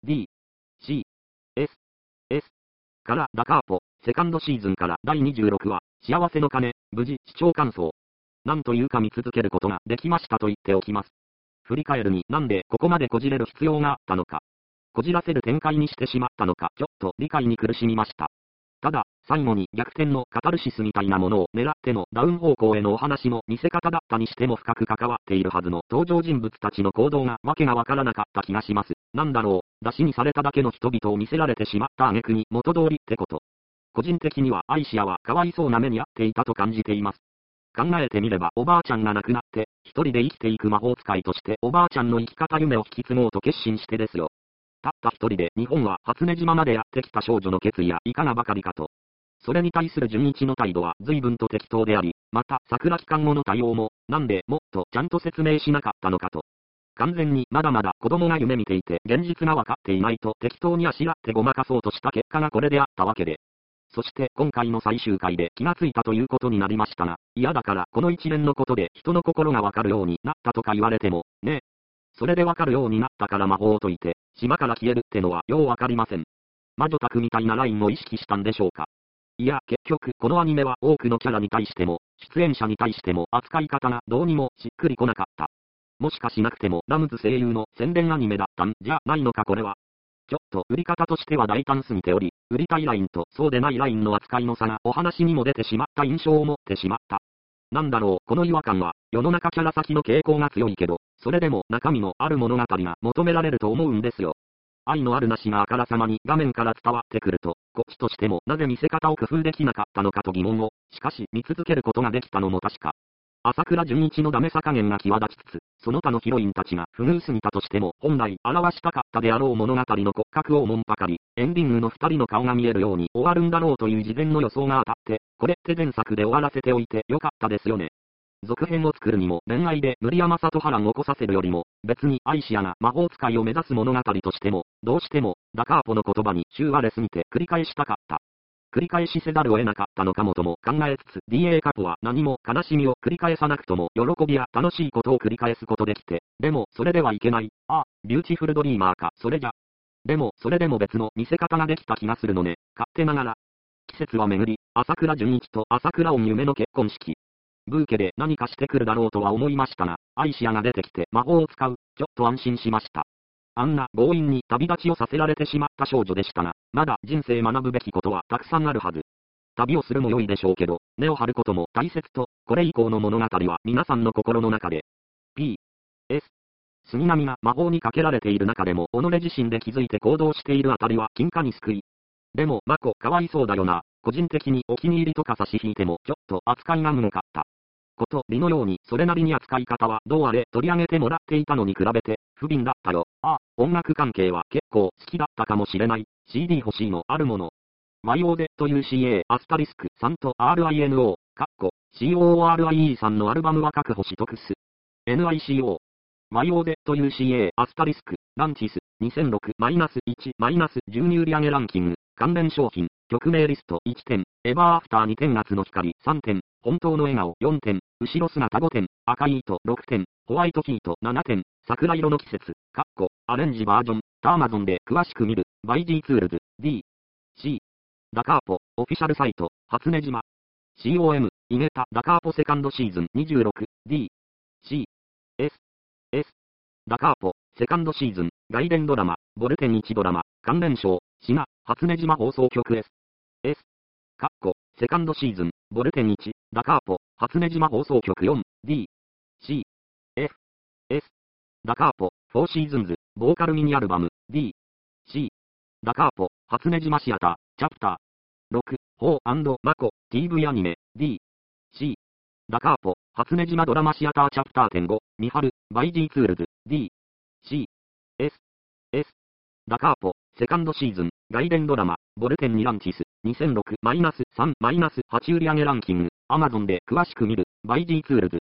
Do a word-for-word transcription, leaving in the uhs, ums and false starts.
D、C、S、S からダカーポ、セカンドシーズンからだいにじゅうろくわ、幸せの鐘、無事視聴感想。なんというか見続けることができましたと言っておきます。振り返るになんでここまでこじれる必要があったのか。こじらせる展開にしてしまったのか、ちょっと理解に苦しみました。ただ、最後に逆転のカタルシスみたいなものを狙ってのダウン方向へのお話の見せ方だったにしても深く関わっているはずの登場人物たちの行動がわけがわからなかった気がします。なんだろう、出しにされただけの人々を見せられてしまった挙句に元通りってこと。個人的にはアイシアはかわいそうな目に遭っていたと感じています。考えてみればおばあちゃんが亡くなって、一人で生きていく魔法使いとしておばあちゃんの生き方夢を引き継ごうと決心してですよ。たった一人で日本は初音島までやってきた少女の決意やいかがばかりかと。それに対する純一の態度は随分と適当であり、また桜期間後の対応も、なんでもっとちゃんと説明しなかったのかと。完全にまだまだ子供が夢見ていて現実がわかっていないと適当にあしらってごまかそうとした結果がこれであったわけで。そして今回の最終回で気がついたということになりましたが、嫌だからこの一連のことで人の心がわかるようになったとか言われても、ねえ。それでわかるようになったから魔法を解いて、島から消えるってのはようわかりません。魔女宅みたいなラインを意識したんでしょうか。いや、結局、このアニメは多くのキャラに対しても、出演者に対しても扱い方がどうにもしっくりこなかった。もしかしなくてもラムズ声優の宣伝アニメだったんじゃないのかこれは。ちょっと売り方としては大胆すぎており、売りたいラインとそうでないラインの扱いの差がお話にも出てしまった印象を持ってしまった。なんだろう、この違和感は、世の中キャラ先の傾向が強いけど、それでも中身のある物語が求められると思うんですよ。愛のあるなしがあからさまに画面から伝わってくると、こっちとしてもなぜ見せ方を工夫できなかったのかと疑問を、しかし見続けることができたのも確か。朝倉純一のダメさ加減が際立ちつつ、その他のヒロインたちが不遇すぎたとしても、本来表したかったであろう物語の骨格をおもんぱかり、エンディングの二人の顔が見えるように終わるんだろうという事前の予想が当たって、これって前作で終わらせておいてよかったですよね。続編を作るにも恋愛で無理やまさと波乱を起こさせるよりも、別にアイシアが魔法使いを目指す物語としても、どうしても、ダカーポの言葉に週割れすぎて繰り返したかった。繰り返しせざるを得なかったのかもとも考えつつ ディーエー カポは何も悲しみを繰り返さなくとも喜びや楽しいことを繰り返すことできて、でもそれではいけない。ああ、ビューティフルドリーマーか、それじゃ。でもそれでも別の見せ方ができた気がするのね、勝手ながら。季節は巡り、朝倉純一と朝倉音夢の結婚式。ブーケで何かしてくるだろうとは思いましたが、アイシアが出てきて魔法を使う、ちょっと安心しました。あんな強引に旅立ちをさせられてしまった少女でしたが、まだ人生学ぶべきことはたくさんあるはず。旅をするも良いでしょうけど、根を張ることも大切と、これ以降の物語は皆さんの心の中で。P、S、杉並が魔法にかけられている中でも己自身で気づいて行動しているあたりは金貨に救い。でも、マコかわいそうだよな。個人的にお気に入りとか差し引いてもちょっと扱いがむごかった。ことりのようにそれなりに扱い方はどうあれ取り上げてもらっていたのに比べて不憫だったよ。ああ、音楽関係は結構好きだったかもしれない。シーディー 欲しいのあるもの。ワイオーゼットユーシーエー アスタリスクさんと アールアイエヌオー、カッコ、シーオーオーアールアイイー さんのアルバムは確保しとくっす。エヌアイシーオー、ワイオーゼットユーシーエー アスタリスク、ランチス、にせんろく、いち、じゅうに売上ランキング、関連商品、曲名リストいってん、エバーアフターにてん夏の光さんてん、本当の笑顔よんてん、後ろ姿ごてん、赤い糸ろくてん、ホワイトヒートななてん、桜色の季節、カッコ、アレンジバージョン、ターマゾンで詳しく見る、バイ G ツールズ、D、C、ダカーポ、オフィシャルサイト、初音島、シーオーエム、イゲタ、ダカーポセカンドシーズンにじゅうろく、D、C、S、S、ダカーポ、セカンドシーズン、外伝ドラマ、ボルテンいちドラマ、関連賞、シナ、初音島放送局 S、S、カッコ、セカンドシーズン、ボルテンいち、ダカーポ、初音島放送局よん、D、C、F、S、ダカーポ、フォーシーズンズ、ボーカルミニアルバム、D、C、ダカーポ、初音島シアター、チャプター、ろく、ホーマコ、ティーブイ アニメ、D、C、ダカーポ、初音島ドラマシアターチャプター点ご、ミハル、バイ G ツールズ、D、C、S、S、ダカーポ、セカンドシーズン、外伝ドラマ、ボルテンにランチス、にせんろく、さん、はち売上ランキング、アマゾンで詳しく見る、バイ G ツールズ、